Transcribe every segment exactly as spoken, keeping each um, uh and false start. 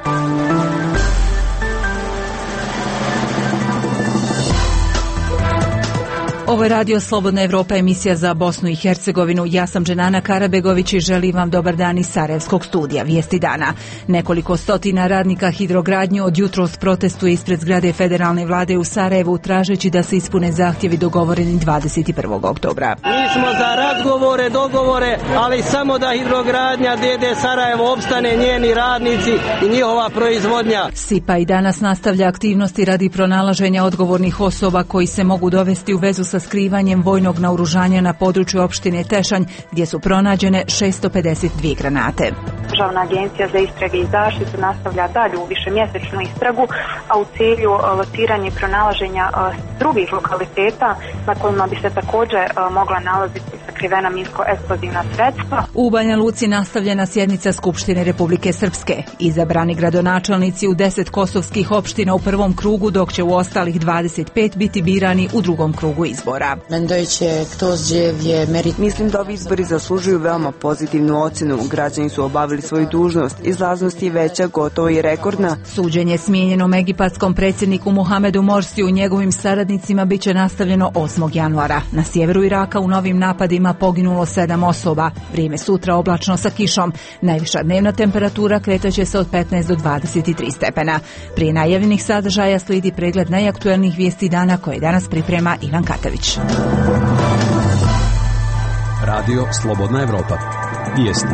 Ovo je Radio Slobodna Evropa, emisija za Bosnu i Hercegovinu. Ja sam Dženana Karabegović i želim vam dobar dan iz Sarajevskog studija. Vijesti dana. Nekoliko stotina radnika hidrogradnje od jutros protestuje ispred zgrade federalne vlade u Sarajevu tražeći da se ispune zahtjevi dogovoreni dvadeset prvog oktobra. Mi smo za razgovore, dogovore, ali samo da hidrogradnja D D Sarajevo opstane, njeni radnici i njihova proizvodnja. SIPA i danas nastavlja aktivnosti radi pronalaženja odgovornih osoba koji se mogu dovesti u vezu sa skrivanjem vojnog naoružanja na području opštine Tešanj, gdje su pronađene šesto pedeset dvije granate. Državna agencija za istrage i zaštitu nastavlja dalju višemjesečnu istragu, a u cilju lociranja i pronalaženja drugih lokaliteta na kojima bi se također mogla nalaziti sakrivena minsko-eksplozivna sredstva. U Banja Luci nastavljena sjednica Skupštine Republike Srpske. Izabrani gradonačelnici u deset kosovskih opština u prvom krugu, dok će u ostalih dvadeset pet biti birani u drugom krugu izbora. Mislim da ovi izbori zaslužuju veoma pozitivnu ocjenu. Građani su obavili svoju dužnost. Izlaznost je veća, gotovo i rekordna. Suđenje smijenjenom egipatskom predsjedniku Muhamedu Morsiju i njegovim saradnicima bit će nastavljeno osmog januara. Na sjeveru Iraka u novim napadima poginulo sedam osoba. Vrijeme sutra oblačno sa kišom. Najviša dnevna temperatura kretaće se od petnaest do dvadeset tri stepena. Prije najavljenih sadržaja slijedi pregled najaktuelnijih vijesti dana koje danas priprema Ivan Katavić. Radio Slobodna Evropa. Vijesti.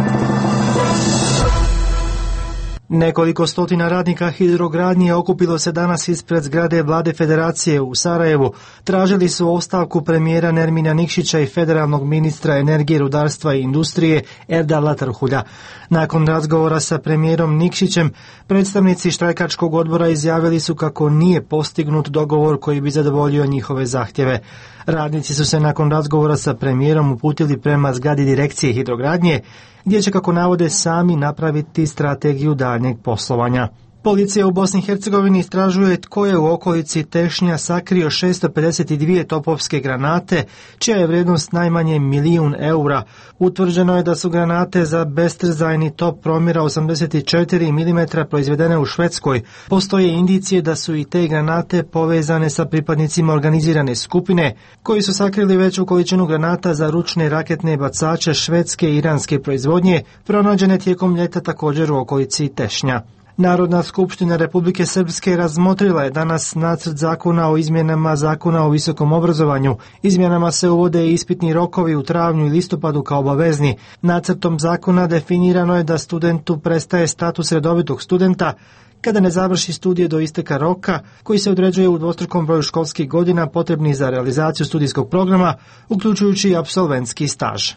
Nekoliko stotina radnika hidrogradnje okupilo se danas ispred zgrade Vlade Federacije u Sarajevu. Tražili su ostavku premijera Nermina Nikšića i federalnog ministra energije, rudarstva i industrije Erdala Trhulja. Nakon razgovora sa premijerom Nikšićem, predstavnici štrajkačkog odbora izjavili su kako nije postignut dogovor koji bi zadovoljio njihove zahtjeve. Radnici su se nakon razgovora sa premijerom uputili prema zgradi direkcije hidrogradnje, gdje će, kako navode, sami napraviti strategiju daljnjeg poslovanja. Policija u Bosni i Hercegovini istražuje tko je u okolici Tešnja sakrio šesto pedeset dvije topovske granate, čija je vrijednost najmanje milijun eura. Utvrđeno je da su granate za bestrzajni top promjera osamdeset četiri milimetra proizvedene u Švedskoj. Postoje indicije da su i te granate povezane sa pripadnicima organizirane skupine, koji su sakrili veću količinu granata za ručne raketne bacače švedske i iranske proizvodnje, pronađene tijekom ljeta također u okolici Tešnja. Narodna skupština Republike Srpske razmotrila je danas nacrt zakona o izmjenama zakona o visokom obrazovanju. Izmjenama se uvode ispitni rokovi u travnju i listopadu kao obavezni. Nacrtom zakona definirano je da studentu prestaje status redovitog studenta kada ne završi studije do isteka roka, koji se određuje u dvostrukom broju školskih godina potrebnih za realizaciju studijskog programa, uključujući i apsolventski staž.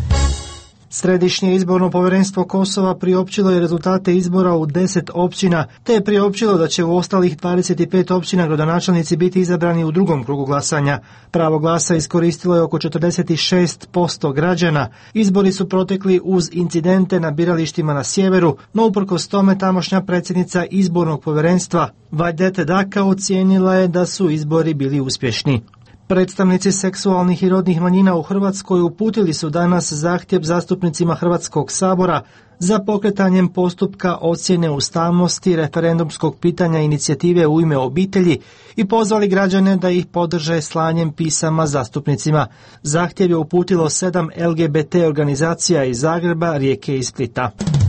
Središnje izborno povjerenstvo Kosova priopćilo je rezultate izbora u deset općina, te je priopćilo da će u ostalih dvadeset pet općina gradonačelnici biti izabrani u drugom krugu glasanja. Pravo glasa iskoristilo je oko četrdeset šest posto građana. Izbori su protekli uz incidente na biralištima na sjeveru, no uprkos tome tamošnja predsjednica izbornog povjerenstva Vajdete Daka ocijenila je da su izbori bili uspješni. Predstavnici seksualnih i rodnih manjina u Hrvatskoj uputili su danas zahtjev zastupnicima Hrvatskog sabora za pokretanjem postupka ocjene ustavnosti referendumskog pitanja inicijative U ime obitelji i pozvali građane da ih podrže slanjem pisama zastupnicima. Zahtjev je uputilo sedam L G B T organizacija iz Zagreba, Rijeke i Splita.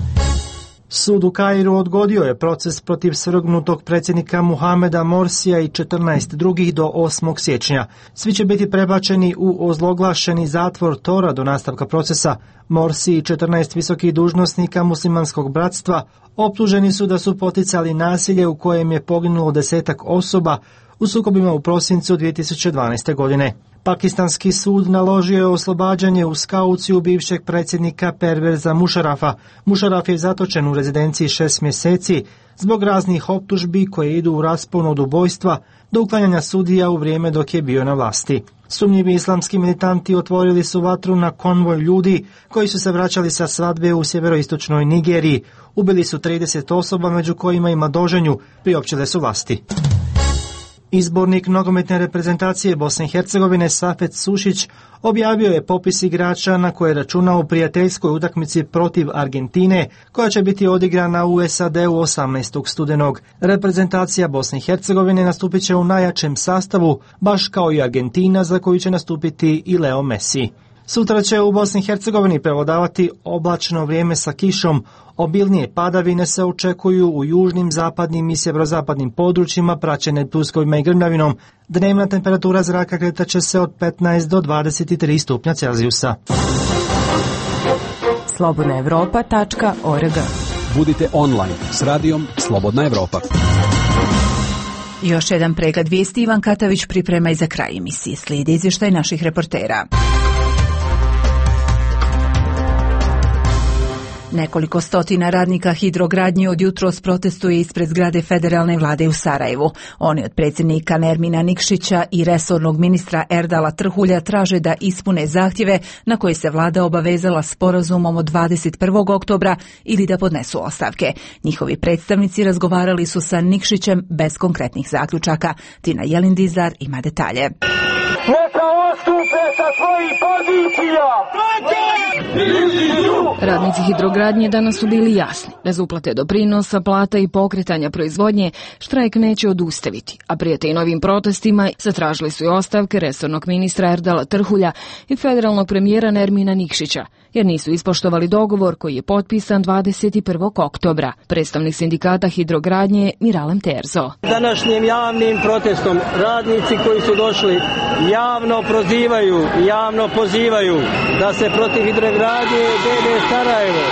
Sud u Kairu odgodio je proces protiv svrgnutog predsjednika Muhameda Morsija i četrnaest drugih do osmog siječnja. Svi će biti prebačeni u ozloglašeni zatvor Tora do nastavka procesa. Morsi i četrnaest visokih dužnosnika muslimanskog bratstva optuženi su da su poticali nasilje u kojem je poginulo desetak osoba u sukobima u prosincu dvije tisuće dvanaeste. godine. Pakistanski sud naložio je oslobađanje uz kauciju bivšeg predsjednika Perveza Mušarafa. Mušaraf je zatočen u rezidenciji šest mjeseci zbog raznih optužbi koje idu u raspon od ubojstva do uklanjanja sudija u vrijeme dok je bio na vlasti. Sumnjivi islamski militanti otvorili su vatru na konvoj ljudi koji su se vraćali sa svadbe u sjeveroistočnoj Nigeriji. Ubili su trideset osoba, među kojima ima doženju, priopćile su vlasti. Izbornik nogometne reprezentacije Bosne i Hercegovine Safet Sušić objavio je popis igrača na koje računa u prijateljskoj utakmici protiv Argentine, koja će biti odigrana u S A D-u osamnaestog studenog. Reprezentacija Bosne i Hercegovine nastupit će u najjačem sastavu, baš kao i Argentina za koju će nastupiti i Leo Messi. Sutra će u Bosni i Hercegovini prevladavati oblačno vrijeme sa kišom. Obilnije padavine se očekuju u južnim, zapadnim i sjeverozapadnim područjima praćene pljuskovima i grmljavinom. Dnevna temperatura zraka kretat će se od petnaest do dvadeset tri stupnja Celzijusa. slobodna evropa tačka org. Budite online s radijom Slobodna Evropa. Još jedan pregled vijesti Ivan Katavić priprema i za kraj emisije. Slijedi izvještaj naših reportera. Nekoliko stotina radnika hidrogradnje od jutros protestuje ispred zgrade federalne vlade u Sarajevu. Oni od predsjednika Nermina Nikšića i resornog ministra Erdala Trhulja traže da ispune zahtjeve na koje se vlada obavezala sporazumom od dvadeset prvog oktobra ili da podnesu ostavke. Njihovi predstavnici razgovarali su sa Nikšićem bez konkretnih zaključaka. Tina Jelindizar ima detalje. Neka odstupe sa svojih pozicija! Radnici hidrogradnje danas su bili jasni. Bez uplate doprinosa, plata i pokretanja proizvodnje, štrajk neće odustaviti, a prijete i novim protestima zatražili su i ostavke resornog ministra Erdala Trhulja i federalnog premijera Nermina Nikšića, jer nisu ispoštovali dogovor koji je potpisan dvadeset prvog oktobra. Predstavnik sindikata hidrogradnje Miralem Terzo. Današnjim javnim protestom radnici koji su došli javno prozivaju, javno pozivaju da se protiv hidrogradnje D D Sarajevo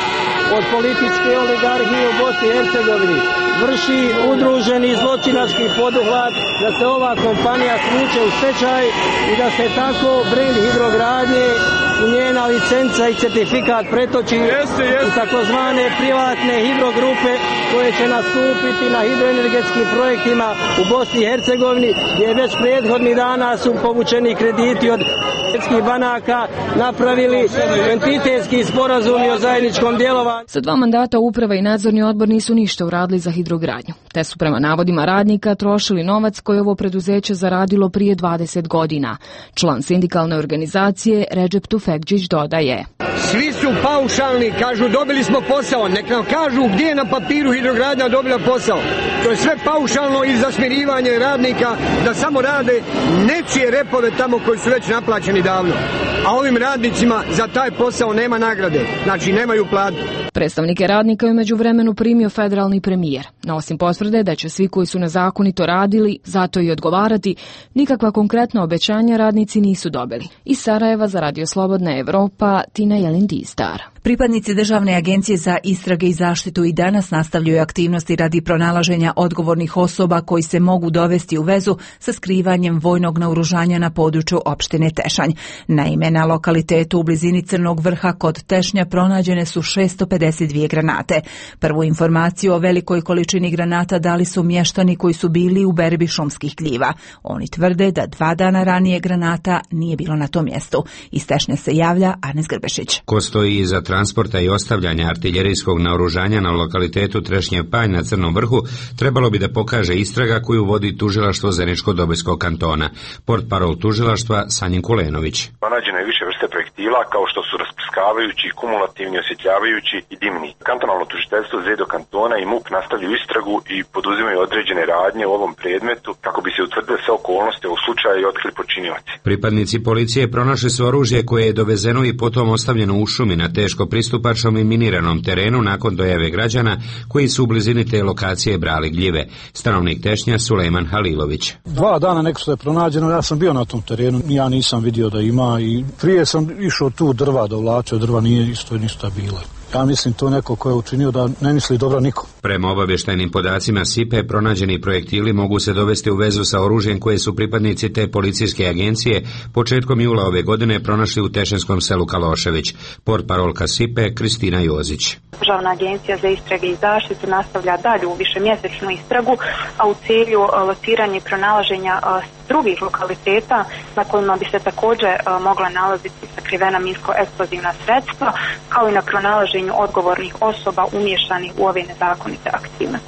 od političke oligarhije u Bosni i Hercegovini vrši udruženi zločinački poduhvat, da se ova kompanija svuče u stečaj i da se tako brend hidrogradnje i njena licenca i certifikat pretoči jeste, jeste. u takozvane privatne hidrogrupe koje će nastupiti na hidroenergetskim projektima u Bosni i Hercegovini, gdje već prethodnih dana su povučeni krediti od svjetskih banaka, napravili entitetski sporazumi o zajedničkom djelovanju. Za dva mandata uprava i nadzorni odbor nisu ništa uradili za hidrogradnju, te su prema navodima radnika trošili novac koji ovo preduzeće zaradilo prije dvadeset godina. Član sindikalne organizacije Redžep Tufekđić dodaje. Svi su paušalni, kažu dobili smo posao, nek nam kažu gdje je na papiru hidrogradnja dobila posao. To je sve paušalno i za smirivanje radnika da samo rade nečije repove tamo koji su već naplaćeni davno. A ovim radnicima za taj posao nema nagrade, znači nemaju platu. Predstavnike radnika je u međuvremenu primio federalni premijer. No osim potvrde da će svi koji su nezakonito radili zato i odgovarati, nikakva konkretna obećanja radnici nisu dobili. Iz Sarajeva za Radio Slobodna Evropa, Tina Jelindizar. Pripadnici Državne agencije za istrage i zaštitu i danas nastavljaju aktivnosti radi pronalaženja odgovornih osoba koji se mogu dovesti u vezu sa skrivanjem vojnog naoružanja na području opštine Tešanj. Naime, na lokalitetu u blizini Crnog vrha kod Tešnja pronađene su šesto pedeset dvije granate. Prvu informaciju o velikoj količini granata dali su mještani koji su bili u berbi šumskih gljiva. Oni tvrde da dva dana ranije granata nije bilo na tom mjestu. Iz Tešnja se javlja Anes Grbešić. Ko stoji iza transporta i ostavljanja artiljerijskog naoružanja na lokalitetu Trešnjev panj na Crnom vrhu trebalo bi da pokaže istraga koju vodi tužilaštvo Zeničko-Dobojskog kantona. Portparol tužilaštva Sanjin Kulenović. Pronađeno je više vrste projektila kao što su rasprskavajući, kumulativni, osjetljavajući i dimni. Kantonalno tužiteljstvo Zedo kantona i MUP nastavljaju istragu i poduzimaju određene radnje u ovom predmetu kako bi se utvrdile sve okolnosti u slučaju i otkrili počinioci. Pripadnici policije pronašli su oružje koje je dovezeno i potom ostavljeno u šumi na teško pristupačnom i miniranom terenu nakon dojave građana koji su u blizini te lokacije brali gljive. Stanovnik Tešnja Sulejman Halilović. Dva dana neko što je pronađeno, ja sam bio na tom terenu, ja nisam vidio da ima i prije sam išao tu drva da uvlačio, drva nije isto ništa bilo. Ja mislim to neko ko je učinio da ne misli dobro niko. Prema obavještajnim podacima S I P E, pronađeni projektili mogu se dovesti u vezu sa oružjem koje su pripadnici te policijske agencije početkom jula ove godine pronašli u tešenskom selu Kalošević. Portparolka S I P E Kristina Jozić. Državna agencija za istrage i zaštitu nastavlja dalju višemjesečnu istragu, a u cilju lociranja i pronalaženja drugih lokaliteta na kojima bi se također mogla nalaziti sakrivena minsko-eksplozivna sredstva, kao i na pronalaženju odgovornih osoba umješanih u ove nezakonite aktivnosti.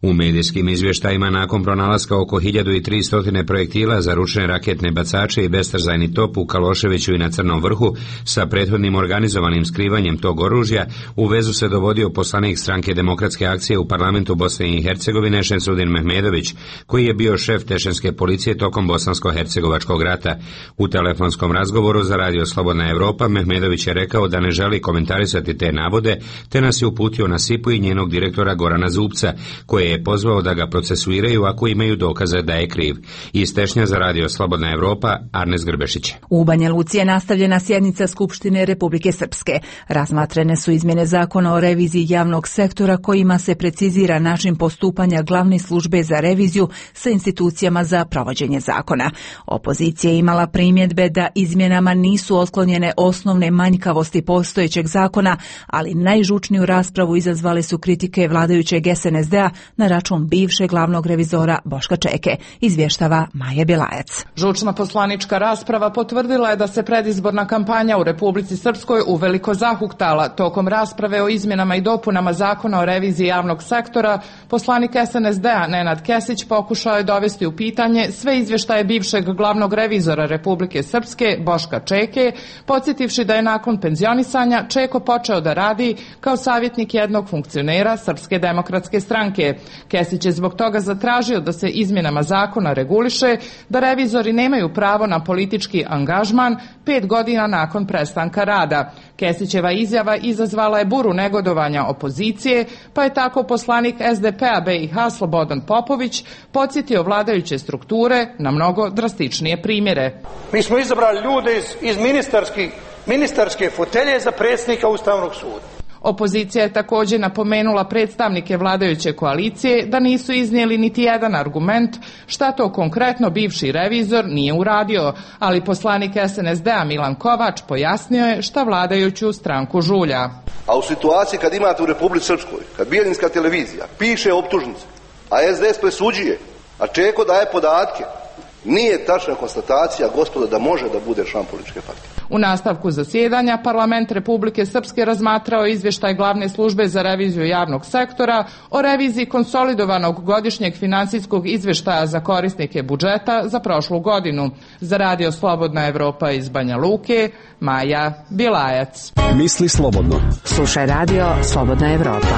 U medijskim izvještajima nakon pronalaska oko hiljadu tristo projektila za ručne raketne bacače i bestrzajni top u Kaloševiću i na Crnom vrhu sa prethodnim organizovanim skrivanjem tog oružja u vezu se dovodio poslanik stranke Demokratske akcije u parlamentu Bosne i Hercegovine Šemsudin Mehmedović, koji je bio šef tešenske policije tokom bosansko-hercegovačkog rata. U telefonskom razgovoru za Radio Slobodna Evropa Mehmedović je rekao da ne želi komentarisati te navode, te nas je uputio na SIP-u i njenog direktora Gorana Zubca, koje je pozvao da ga procesuiraju ako imaju dokaze da je kriv. Iz Tešnja za Radio Slobodna Evropa, Arnes Grbešić. U Banja Luci je nastavljena sjednica Skupštine Republike Srpske. Razmatrene su izmjene zakona o reviziji javnog sektora kojima se precizira način postupanja glavne službe za reviziju sa institucijama za provođenje zakona. Opozicija je imala primjedbe da izmjenama nisu otklonjene osnovne manjkavosti postojećeg zakona, ali najžučniju raspravu izazvale su kritike vladajućeg S N S D-a na račun bivšeg glavnog revizora Boška Čeke, izvještava Maja Belajac. Žučna poslanička rasprava potvrdila je da se predizborna kampanja u Republici Srpskoj uveliko zahuktala. Tokom rasprave o izmjenama i dopunama zakona o reviziji javnog sektora, poslanik S N S D-a Nenad Kesić pokušao je dovesti u pitanje sve izvještaje bivšeg glavnog revizora Republike Srpske Boška Čeke, podsjetivši da je nakon penzionisanja Čeko počeo da radi kao savjetnik jednog funkcionera Srpske demokratske stranke. Kesić je zbog toga zatražio da se izmjenama zakona reguliše da revizori nemaju pravo na politički angažman pet godina nakon prestanka rada. Kesićeva izjava izazvala je buru negodovanja opozicije, pa je tako poslanik S D P-a B i H Slobodan Popović podsjetio vladajuće strukture na mnogo drastičnije primjere. Mi smo izabrali ljude iz, iz ministarskih, ministarske fotelje za predsjednika Ustavnog suda. Opozicija je također napomenula predstavnike vladajuće koalicije da nisu iznijeli niti jedan argument šta to konkretno bivši revizor nije uradio, ali poslanik S N S D-a Milan Kovač pojasnio je šta vladajuću stranku žulja. A u situaciji kad imate u Republici Srpskoj, kad Bijeljinska televizija piše optužnice, a S D S presuđuje, a Čeko daje podatke, nije tačna konstatacija, gospodo, da može da bude član političke partije. U nastavku zasjedanja parlament Republike Srpske razmatrao izvještaj glavne službe za reviziju javnog sektora o reviziji konsolidovanog godišnjeg finansijskog izvještaja za korisnike budžeta za prošlu godinu. Za Radio Slobodna Evropa iz Banja Luke, Maja Bilajac. Misli slobodno. Slušaj Radio Slobodna Evropa.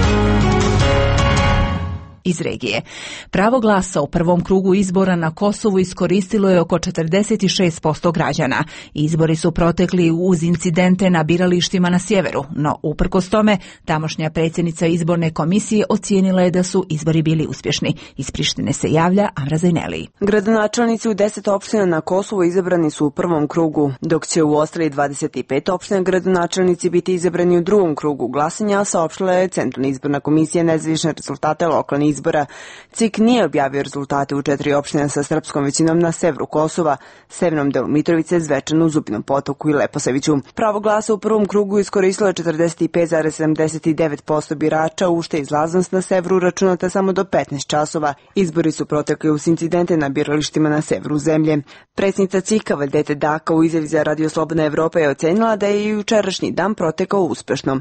Iz regije. Pravo glasa u prvom krugu izbora na Kosovu iskoristilo je oko četrdeset šest posto građana. Izbori su protekli uz incidente na biralištima na sjeveru, no uprkos tome tamošnja predsjednica izborne komisije ocijenila je da su izbori bili uspješni. Iz Prištine se javlja Amra Zajneli. Gradonačelnici u deset opština na Kosovu izabrani su u prvom krugu, dok će u ostalih dvadeset pet opština gradonačelnici biti izabrani u drugom krugu glasanja, saopštila je Centralna izborna komisija nezavisne rezultate lokalnih izbora. C I K nije objavio rezultate u četiri opštine sa srpskom većinom na severu Kosova, severnom delu Mitrovice, Zvečanu, Zubinom Potoku i Leposaviću. Pravo glasa u prvom krugu iskoristilo je četrdeset pet zarez sedamdeset devet posto birača, u što je izlaznost na severu računata samo do petnaest časova. Izbori su protekli uz incidente na biralištima na severu zemlje. Predsjednica C I K-a Valdete Daka u izjavi za Radio Slobodna Evropa je ocenila da je i jučerašnji dan protekao uspešno.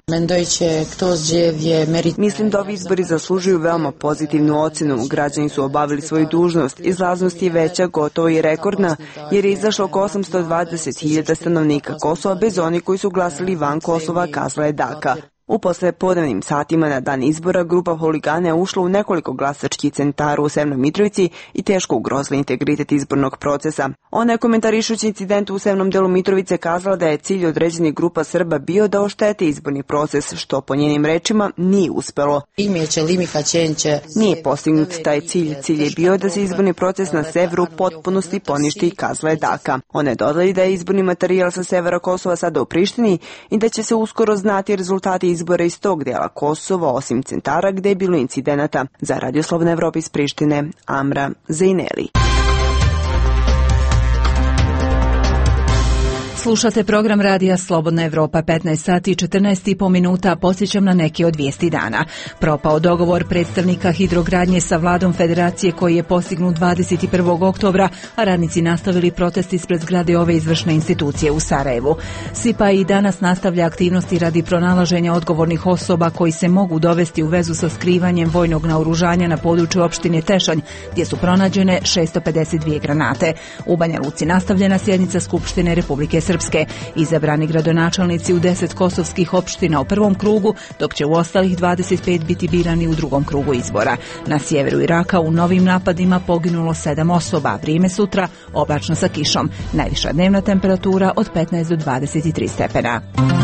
Mislim da ovi izbori zaslužuju veoma pozitivnu ocenu. Građani su obavili svoju dužnost. Izlaznost je veća, gotovo i rekordna, jer je izašlo oko osamsto dvadeset hiljada stanovnika Kosova bez onih koji su glasali van Kosova, kazala je Daka. U poslepodnevnim satima na dan izbora grupa huligana je ušla u nekoliko glasačkih centara u Severnoj Mitrovici i teško ugrozila integritet izbornog procesa. Ona je komentarišući incident u severnom delu Mitrovice kazala da je cilj određenih grupa Srba bio da oštete izborni proces, što po njenim rečima nije uspelo. Nije postignut taj cilj. Cilj je bio da se izborni proces na severu u potpunosti poništi, kazala je Daka. Ona je dodala da je izborni materijal sa severa Kosova sada u Prištini i da će se uskoro znati rezultati izbora iz tog dela Kosova, osim centara gde je bilo incidenata. Za Radio Slobodna Evropa iz Prištine, Amra Zajneli. Slušate program radija Slobodna Evropa, petnaest sati i četrnaest i po minuta. Podsjećam na neke od vijesti dana. Propao dogovor predstavnika hidrogradnje sa vladom federacije koji je postignut dvadeset prvog oktobra, a radnici nastavili protest ispred zgrade ove izvršne institucije u Sarajevu. SIPA i danas nastavlja aktivnosti radi pronalaženja odgovornih osoba koji se mogu dovesti u vezu sa skrivanjem vojnog naoružanja na području opštine Tešanj, gdje su pronađene šessto pedeset dvije granate. U Banja Luci nastavljena sjednica Skupštine Republike Srpske. Izabrani gradonačelnici u deset kosovskih opština u prvom krugu, dok će u ostalih dvadeset pet biti birani u drugom krugu izbora. Na sjeveru Iraka u novim napadima poginulo sedam osoba. Vrijeme sutra oblačno sa kišom. Najviša dnevna temperatura od petnaest do dvadeset tri stepena.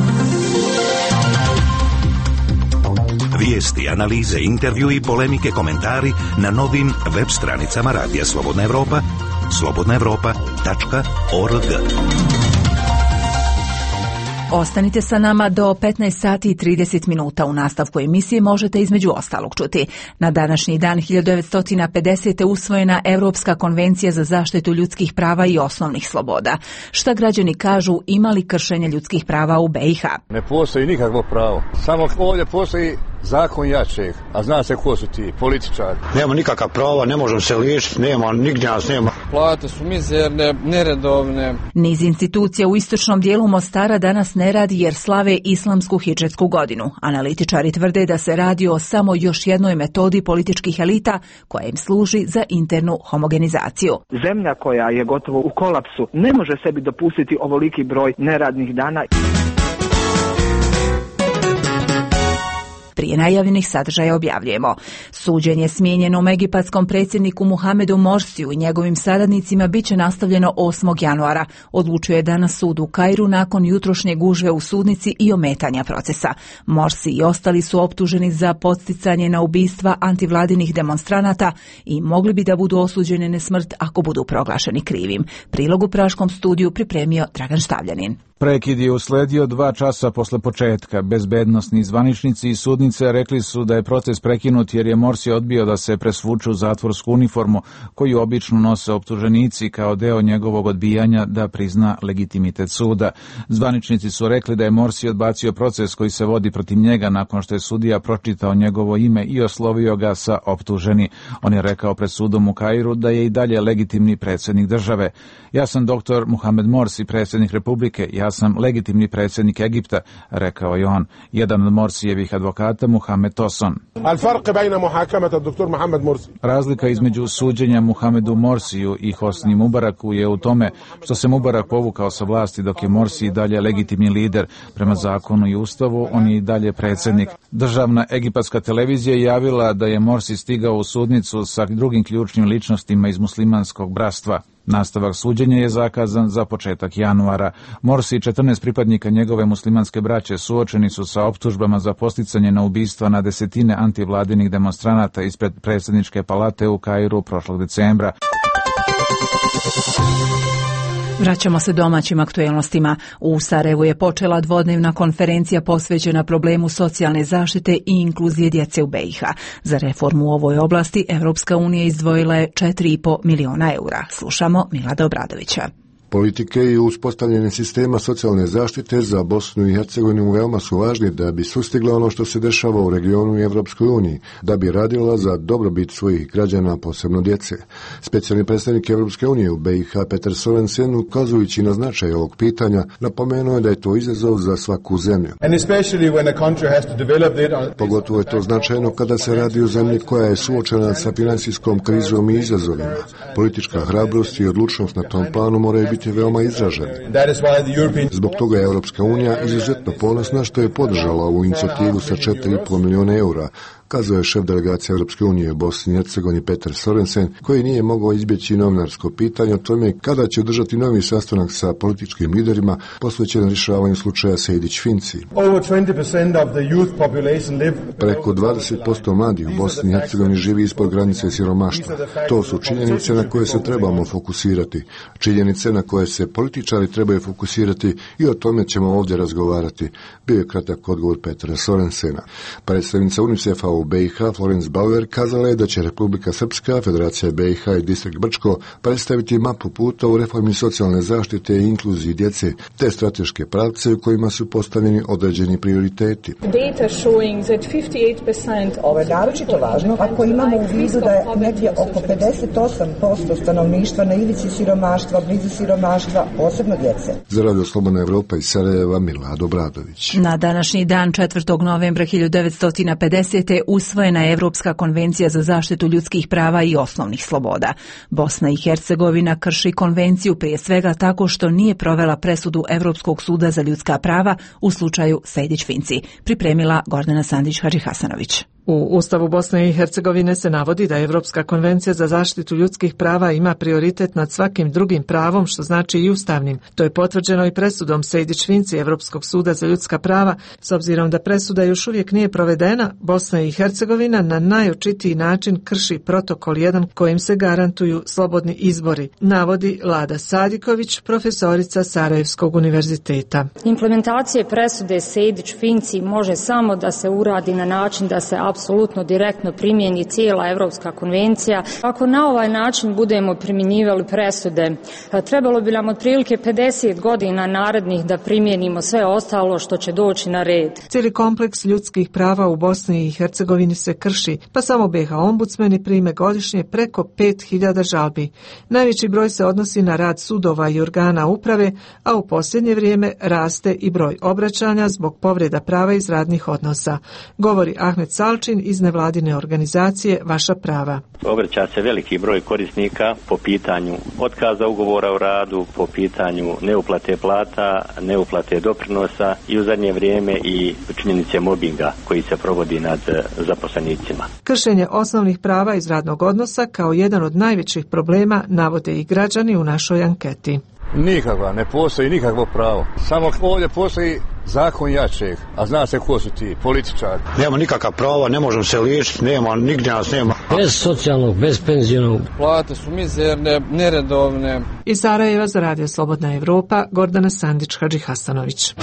Vijesti, analize, intervju i polemike, komentari na novim web stranicama Radija Slobodna Evropa, slobodna evropa tačka org. Ostanite sa nama do petnaest sati i trideset minuta. U nastavku emisije možete između ostalog čuti. Na današnji dan hiljadu devetsto pedesete. usvojena Europska konvencija za zaštitu ljudskih prava i osnovnih sloboda. Šta građani kažu, ima li kršenja ljudskih prava u B i H? Ne postoji nikakvo pravo. Samo ovdje postoji zakon jačeg, a zna se ko su ti, političari. Nema nikakav prava, ne možemo se liječiti, nema, nigdje nas nema. Plate su mizerne, neredovne. Niz institucija u istočnom dijelu Mostara danas ne radi jer slave islamsku hidžetsku godinu. Analitičari tvrde da se radi o samo još jednoj metodi političkih elita koja im služi za internu homogenizaciju. Zemlja koja je gotovo u kolapsu ne može sebi dopustiti ovoliki broj neradnih dana. Prije najavljenih sadržaja objavljujemo. Suđenje smijenjenom egipatskom predsjedniku Muhamedu Morsiju i njegovim saradnicima bit će nastavljeno osmog januara. Odlučio je danas sud u Kairu nakon jutrošnje gužve u sudnici i ometanja procesa. Morsi i ostali su optuženi za podsticanje na ubistva antivladinih demonstranata i mogli bi da budu osuđeni na smrt ako budu proglašeni krivim. Prilog u Praškom studiju pripremio Dragan Štavljanin. Prekid je usledio dva časa posle početka. Bezbednosni zvaničnici i sudnice rekli su da je proces prekinut jer je Morsi odbio da se presvuče u zatvorsku uniformu koju obično nose optuženici kao deo njegovog odbijanja da prizna legitimitet suda. Zvaničnici su rekli da je Morsi odbacio proces koji se vodi protiv njega nakon što je sudija pročitao njegovo ime i oslovio ga sa optuženi. On je rekao pred sudom u Kairu da je i dalje legitimni predsjednik države. Ja sam doktor Muhamed Morsi, predsjednik Republike. Ja sam legitimni predsjednik Egipta, rekao je on. Jedan od Morsijevih advokata, Muhamed Toson. Razlika između suđenja Muhamedu Morsiju i Hosni Mubaraku je u tome što se Mubarak povukao sa vlasti dok je Morsi i dalje legitimni lider. Prema zakonu i ustavu, on je i dalje predsjednik. Državna egipatska televizija je javila da je Morsi stigao u sudnicu sa drugim ključnim ličnostima iz muslimanskog bratstva. Nastavak suđenja je zakazan za početak januara. Morsi i četrnaest pripadnika njegove muslimanske braće suočeni su sa optužbama za posticanje na ubistva na desetine antivladinih demonstranata ispred predsjedničke palate u Kairu prošlog decembra. Vraćamo se domaćim aktuelnostima. U Sarajevu je počela dvodnevna konferencija posvećena problemu socijalne zaštite i inkluzije djece u B i H. Za reformu u ovoj oblasti Evropska unija izdvojila je četiri i po miliona eura. Slušamo Milada Obradovića. Politike i uspostavljanje sistema socijalne zaštite za Bosnu i Hercegovinu veoma su važni da bi sustigla ono što se dešava u regionu i Evropskoj uniji, da bi radila za dobrobit svojih građana, posebno djece. Specijalni predstavnik Evropske unije u B i H Petar Sorensen, ukazujući na značaj ovog pitanja, napomenuo je da je to izazov za svaku zemlju. Pogotovo je to značajno kada se radi o zemlji koja je suočena sa finansijskom krizom i izazovima. Politička hrabrost i odlučnost na tom planu moraju biti je veoma izražen. Zbog toga je Europska unija izuzetno ponosna što je podržala ovu inicijativu sa četiri i po miliona eura, kazao je šef delegacije Europske unije u Bosni i Hercegovini Petar Sorensen, koji nije mogao izbjeći novinarsko pitanje o tome kada će održati novi sastanak sa političkim liderima posvećen rješavanju slučaja Sejdić-Finci. Preko dvadeset posto mladih u Bosni i Hercegovini živi ispod granice siromaštva. To su činjenice na koje se trebamo fokusirati, činjenice na koje se političari trebaju fokusirati i o tome ćemo ovdje razgovarati, bio je kratak odgovor Petra Sorensena. Predstavnica UNICEF-a u u B i H Florence Bauer kazala je da će Republika Srpska, Federacija B i H i Distrikt Brčko predstaviti mapu puta u reformi socijalne zaštite i inkluziji djece, te strateške pravce u kojima su postavljeni određeni prioriteti. Ovo je naročito važno ako imamo u vidu da je negdje oko pedeset osam posto stanovništva na ivici siromaštva, blizu siromaštva, posebno djece. Za Radio Slobodna Evropa iz Sarajeva, Milad Obradović. Na današnji dan četvrtog novembra hiljadu devetsto pedesete. usvojena je Evropska konvencija za zaštitu ljudskih prava i osnovnih sloboda. Bosna i Hercegovina krši konvenciju prije svega tako što nije provela presudu Evropskog suda za ljudska prava u slučaju Sejdić-Finci. Pripremila Gordana Sandić-Hadžihasanović. U Ustavu Bosne i Hercegovine se navodi da Evropska konvencija za zaštitu ljudskih prava ima prioritet nad svakim drugim pravom, što znači i ustavnim. To je potvrđeno i presudom Sejdić-Finci Evropskog suda za ljudska prava. S obzirom da presuda još uvijek nije provedena, Bosna i Hercegovina na najočitiji način krši protokol jedan kojim se garantuju slobodni izbori, navodi Lada Sadiković, profesorica Sarajevskog univerziteta. Implementacija presude Sejdić-Finci može samo da se uradi na način da se apsolutno direktno primjeni cijela Evropska konvencija. Ako na ovaj način budemo primjenjivali presude, trebalo bi nam otprilike pedeset godina narednih da primjenimo sve ostalo što će doći na red. Cijeli kompleks ljudskih prava u Bosni i Hercegovini se krši, pa samo B i H ombudsmeni prime godišnje preko pet hiljada žalbi. Najveći broj se odnosi na rad sudova i organa uprave, a u posljednje vrijeme raste i broj obraćanja zbog povreda prava iz radnih odnosa. Govori Ahmet Salčin iz nevladine organizacije Vaša prava. Obraća se veliki broj korisnika po pitanju otkaza ugovora o radu, po pitanju neuplate plata, neuplate doprinosa i u zadnje vrijeme i činjenice mobinga koji se provodi nad zaposlenicima. Kršenje osnovnih prava iz radnog odnosa kao jedan od najvećih problema navode i građani u našoj anketi. Nikakva, ne postoji nikakvo pravo. Samo ovdje postoji zakon jačeg, a zna se ko su ti, političari. Nema nikakav prava, ne možemo se liječiti, nema, nigdje nas nema. Bez socijalnog, bez penzionog. Plate su mizerne, neredovne. Iz Sarajeva za Radio Slobodna Evropa, Gordana Sandić-Hadžihasanović.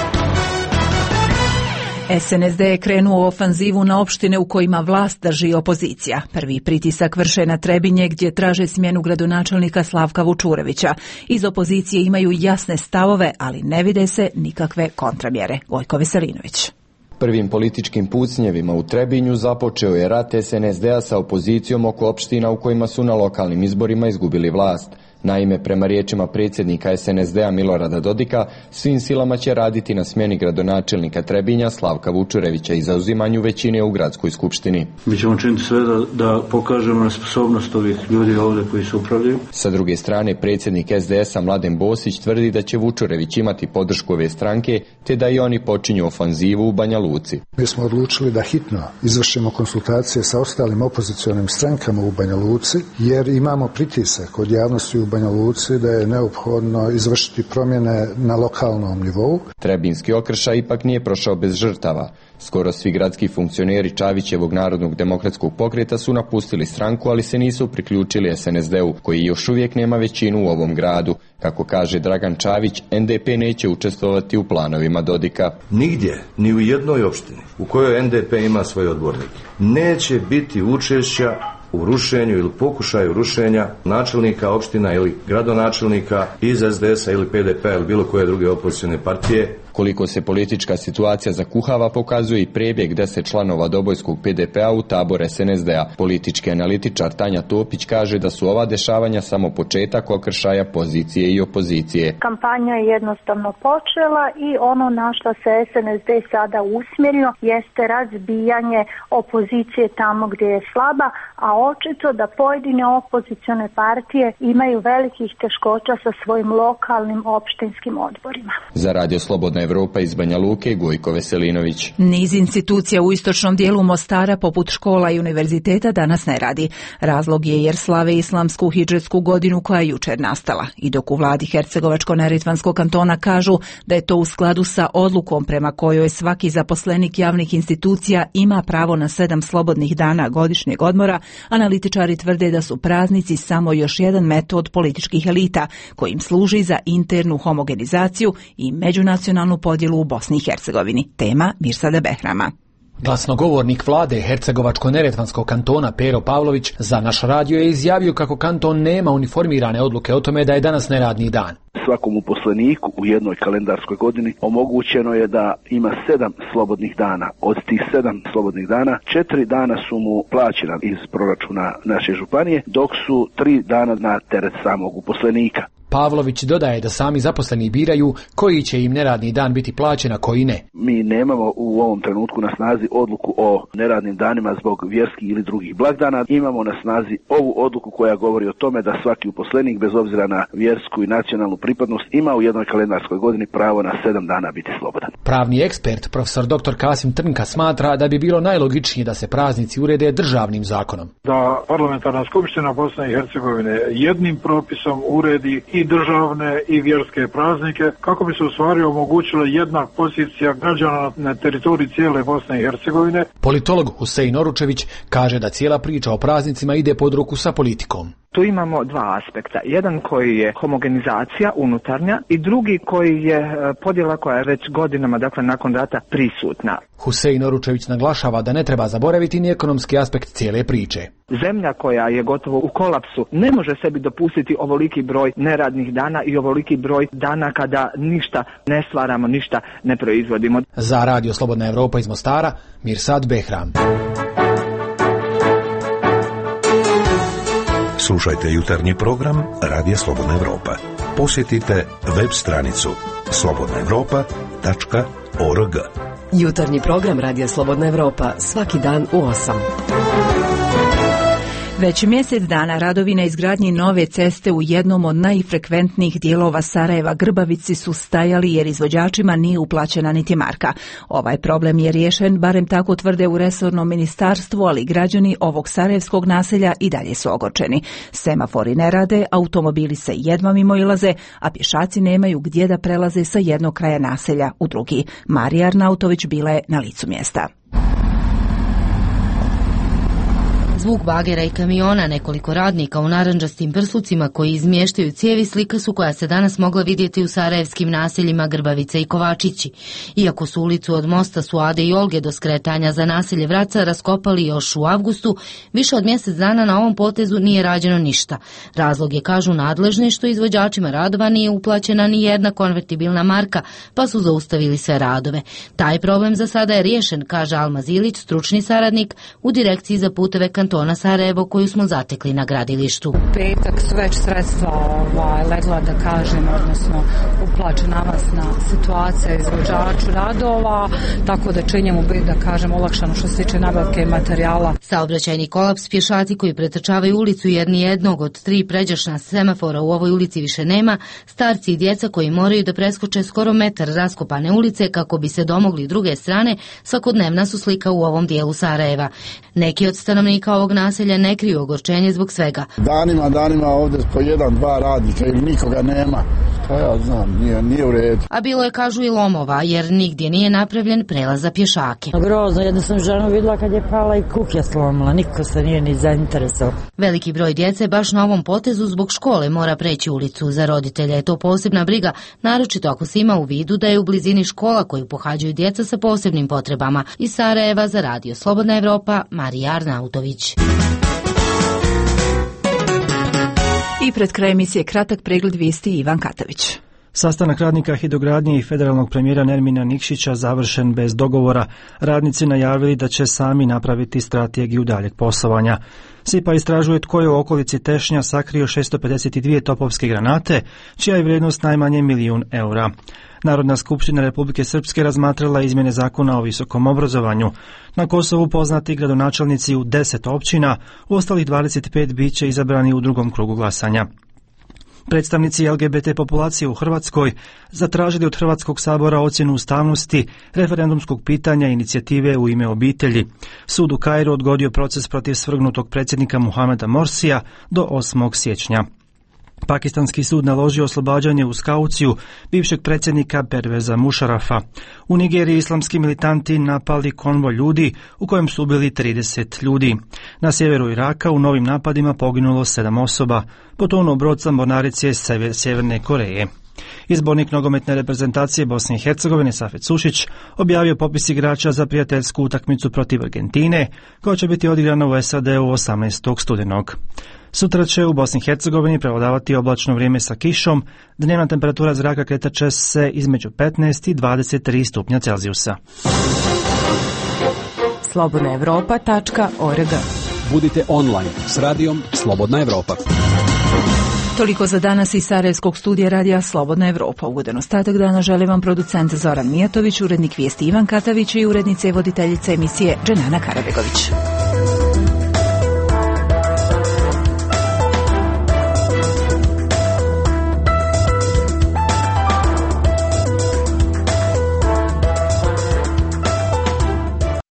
S N S D je krenuo u ofanzivu na opštine u kojima vlast drži opozicija. Prvi pritisak vrše na Trebinje gdje traže smjenu gradonačelnika Slavka Vučurevića. Iz opozicije imaju jasne stavove, ali ne vide se nikakve kontramjere. Gojko Veselinović. Prvim političkim pucnjevima u Trebinju započeo je rat S N S D-a sa opozicijom oko opština u kojima su na lokalnim izborima izgubili vlast. Naime, prema riječima predsjednika S N S D-a Milorada Dodika, svim silama će raditi na smjeni gradonačelnika Trebinja Slavka Vučurevića i zauzimanju većine u gradskoj skupštini. Mi ćemo činiti sve da, da pokažemo na sposobnost ovih ljudi ovdje koji se upravljaju. Sa druge strane, predsjednik S D S-a Mladen Bosić tvrdi da će Vučurević imati podršku ove stranke, te da i oni počinju ofanzivu u Banja Luci. Mi smo odlučili da hitno izvršimo konsultacije sa ostalim opozicionim strankama u Banja Luci, jer imamo pritisak od javnosti u Banja Luci da je neophodno izvršiti promjene na lokalnom nivou. Trebinski okršaj ipak nije prošao bez žrtava. Skoro svi gradski funkcioneri Čavićevog Narodnog demokratskog pokreta su napustili stranku, ali se nisu priključili S N S D-u, koji još uvijek nema većinu u ovom gradu. Kako kaže Dragan Čavić, N D P neće učestvovati u planovima Dodika. Nigdje, ni u jednoj opštini u kojoj N D P ima svoje odbornike, neće biti učešća u rušenju ili pokušaju rušenja načelnika opština ili gradonačelnika iz S D S-a ili P D P-a ili bilo koje druge opozicione partije. Koliko se politička situacija zakuhava pokazuje i prebjeg deset članova Dobojskog P D P-a u tabor S N S D-a. Politički analitičar Tanja Topić kaže da su ova dešavanja samo početak okršaja pozicije i opozicije. Kampanja je jednostavno počela i ono na što se S N S D sada usmjerio jeste razbijanje opozicije tamo gdje je slaba, a očito da pojedine opozicione partije imaju velikih teškoća sa svojim lokalnim opštinskim odborima. Za Radio Slobodna Evropa iz Banja Luke, Gojko Veselinović. Niz institucija u istočnom dijelu Mostara, poput škola i univerziteta, danas ne radi. Razlog je jer slave islamsku hidžetsku godinu koja je jučer nastala. I dok u vladi Hercegovačko-neretvanskog kantona kažu da je to u skladu sa odlukom prema kojoj svaki zaposlenik javnih institucija ima pravo na sedam slobodnih dana godišnjeg odmora, analitičari tvrde da su praznici samo još jedan metod političkih elita kojim služi za internu homogenizaciju i međunacionalnu podjelu u Bosni i Hercegovini. Tema Mirsada Behrama. Glasnogovornik vlade Hercegovačko-neretvanskog kantona Pero Pavlović za naš radio je izjavio kako kanton nema uniformirane odluke o tome da je danas neradni dan. Svakom uposleniku u jednoj kalendarskoj godini omogućeno je da ima sedam slobodnih dana. Od tih sedam slobodnih dana, četiri dana su mu plaćena iz proračuna naše županije, dok su tri dana na teret samog uposlenika. Pavlović dodaje da sami zaposleni biraju koji će im neradni dan biti plaćen, a koji ne. Mi nemamo u ovom trenutku na snazi odluku o neradnim danima zbog vjerskih ili drugih blagdana. Imamo na snazi ovu odluku koja govori o tome da svaki uposlenik, bez obzira na vjersku i nacionalnu pripadnost, ima u jednoj kalendarskoj godini pravo na sedam dana biti slobodan. Pravni ekspert, profesor doktor Kasim Trnka, smatra da bi bilo najlogičnije da se praznici urede državnim zakonom. Da parlamentarna skupština Bosne i Hercegovine jednim propisom uredi i državne i vjerske praznike kako bi se u stvari omogućila jednak pozicija građana na teritoriji cijele Bosne i Hercegovine. Politolog Husein Oručević kaže da cijela priča o praznicima ide pod ruku sa politikom. Tu imamo dva aspekta. Jedan koji je homogenizacija unutarnja i drugi koji je podjela koja je već godinama, dakle nakon rata, prisutna. Husein Oručević naglašava da ne treba zaboraviti ni ekonomski aspekt cijele priče. Zemlja koja je gotovo u kolapsu ne može sebi dopustiti ovoliki broj neradnih dana i ovoliki broj dana kada ništa ne stvaramo, ništa ne proizvodimo. Za Radio Slobodna Evropa iz Mostara, Mirsad Behram. Slušajte jutarnji program Radija Slobodna Evropa. Posjetite web stranicu slobodna evropa tačka org. Jutarnji program Radija Slobodna Evropa svaki dan u osam. Već mjesec dana radovi na izgradnji nove ceste u jednom od najfrekventnijih dijelova Sarajeva Grbavici su stajali jer izvođačima nije uplaćena niti marka. Ovaj problem je riješen, barem tako tvrde u resornom ministarstvu, ali građani ovog sarajevskog naselja i dalje su ogorčeni. Semafori ne rade, automobili se jedva mimoilaze, a pješaci nemaju gdje da prelaze sa jednog kraja naselja u drugi. Marija Arnautović bila je na licu mjesta. Zvuk bagera i kamiona, nekoliko radnika u narandžastim prslucima koji izmještaju cijevi slika su koja se danas mogla vidjeti u sarajevskim naseljima Grbavica i Kovačići. Iako su ulicu od mosta Suade i Olge do skretanja za naselje Vraca raskopali još u avgustu, više od mjesec dana na ovom potezu nije rađeno ništa. Razlog je, kažu nadležni, što izvođačima radova nije uplaćena ni jedna konvertibilna marka, pa su zaustavili sve radove. Taj problem za sada je riješen, kaže Alma Zilić, stručni saradnik u direkciji za puteve kantona Sarajevo koju smo zatekli na gradilištu. Petak su već sredstva ovaj, legla, da kažem, odnosno uplaćena avasna situacija izvođaču radova, tako da će njemu biti, da kažem, olakšano što se tiče nabavke materijala. Saobraćajni kolaps, pješaci koji pretrčavaju ulicu jedni jednog od tri pređašna semafora u ovoj ulici više nema, starci i djeca koji moraju da preskoče skoro metar raskopane ulice kako bi se domogli druge strane, svakodnevna su slika u ovom dijelu Sarajeva. Neki od stanovnika ovog naselja ne kriju ogorčenje zbog svega. Danima, danima ovdje po jedan, dva radnika ili nikoga nema. Pa ja znam, nije, nije u redu. A bilo je, kažu, i lomova, jer nigdje nije napravljen prelaz za pješake. Grozno, jedno sam ženu vidjela kad je pala i kuklja slomila, niko se nije ni zainteresovao. Veliki broj djece baš na ovom potezu zbog škole mora preći ulicu. Za roditelja je to posebna briga, naročito ako se ima u vidu da je u blizini škola koju pohađaju djeca sa posebnim potrebama. Iz Sarajeva za Radio Slobodna Evropa, Marija Arnautović. I pred kraj emisije kratak pregled vijesti Ivan Katavić. Sastanak radnika hidrogradnje i federalnog premijera Nermina Nikšića završen bez dogovora. Radnici najavili da će sami napraviti strategiju daljeg poslovanja. SIPA istražuje tko je u okolici Tešnja sakrio šesto pedeset dvije topovske granate, čija je vrijednost najmanje milijun eura. Narodna skupština Republike Srpske razmatrala izmjene zakona o visokom obrazovanju. Na Kosovu poznati gradonačelnici u deset općina, u ostalih dvadeset pet bit će izabrani u drugom krugu glasanja. Predstavnici L G B T populacije u Hrvatskoj zatražili od Hrvatskog sabora ocjenu ustavnosti referendumskog pitanja inicijative U ime obitelji. Sud u Kairu odgodio proces protiv svrgnutog predsjednika Muhameda Morsija do osmog siječnja. Pakistanski sud naložio oslobađanje uz kauciju bivšeg predsjednika Perveza Mušarafa. U Nigeriji islamski militanti napali konvoj ljudi u kojem su ubili trideset ljudi. Na sjeveru Iraka u novim napadima poginulo sedam osoba, potonuo brod sa mornarice Sjeverne Koreje. Izbornik nogometne reprezentacije Bosne i Hercegovine Safet Sušić objavio popis igrača za prijateljsku utakmicu protiv Argentine, koja će biti odigrana u S A D-u osamnaestog studenog. Sutra će u Bosni i Hercegovini prevladavati oblačno vrijeme sa kišom, dnevna temperatura zraka kretat će se između petnaest i dvadeset tri stupnja Celzijusa. slobodna evropa tačka org. Budite online s radijom Slobodna Evropa. Toliko za danas iz Sarajevskog studija radija Slobodna Evropa. Ugodan ostatak dana želi vam producent Zoran Mijatović, urednik vijesti Ivan Katavić i urednica i voditeljica emisije Dženana Karabegović.